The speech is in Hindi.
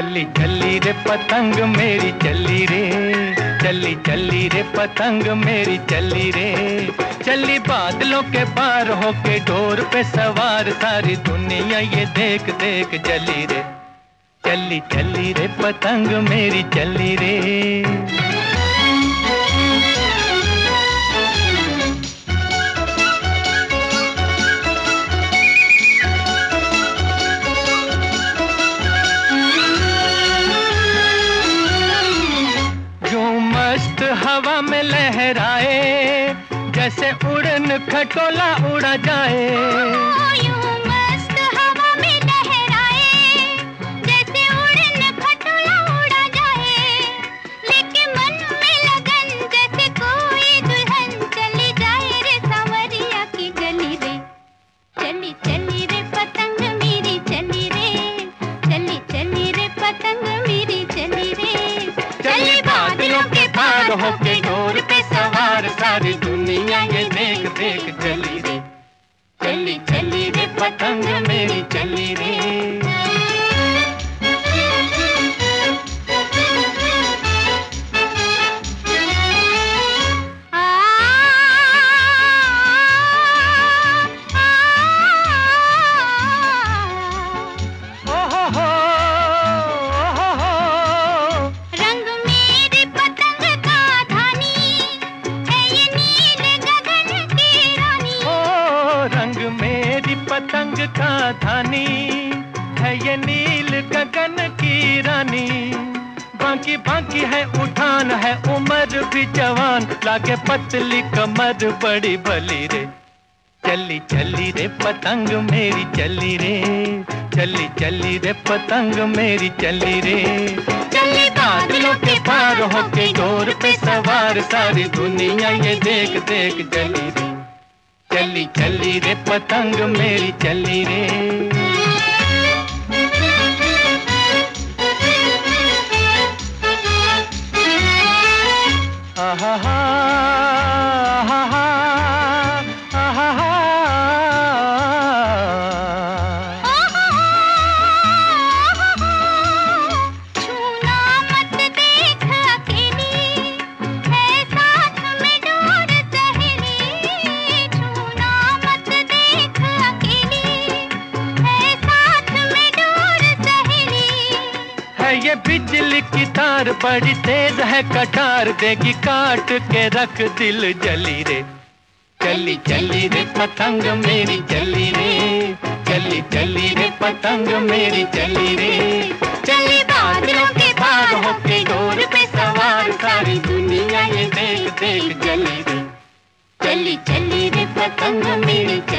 चली चली रे पतंग मेरी चली रे, चली चली रे पतंग मेरी चली रे। चली बादलों के पार होके डोर पे सवार, सारी दुनिया ये देख देख जली रे। चली चली रे पतंग मेरी चली रे। मस्त हवा में लहराए, जैसे उड़न खटोला उड़ा जाए। यूं मस्त हवा में लहराए, जैसे उड़न खटोला उड़ा जाए। लेके मन में लगन, जैसे कोई दुल्हन चली जाए रे सांवरिया की गली रे। चली चली रे पतंग मेरी चली रे, चली चली रे पतंग मेरी चली रे। चली बादलों के पार होके डोर पे सवार, सारी दुनिया ये देख देख चली रे। चली चली रे पतंग मेरी चली रे। पतंग का धानी है ये नील गगन की रानी। बाकी बाकी है उठान, है उम्र भी जवान, लागे पतली कमर बड़ी भली रे। चली चली रे पतंग मेरी चली रे, चली चली रे पतंग मेरी चली रे। चली बादलों के पार होके डोर पे सवार, सारी दुनिया ये देख देख चली रे। चली चली रे पतंग मेरी चली रे। आहा हा, आहा हा, आहा हा। छूना मत देख अकेली, है साथ में डोर सहेली। छूना मत देख अकेली, है साथ में डोर सहेली। है ये बिजली की तार, बड़ी तेज है कटार, देगी काट के रख दिल जली रे। चली चली रे पतंग मेरी चली रे, चली चली रे पतंग मेरी चली रे। चली बादलों के पार होके डोर पे सवार, सारी दुनिया ये देख देख जली रे। चली चली रे पतंग मेरी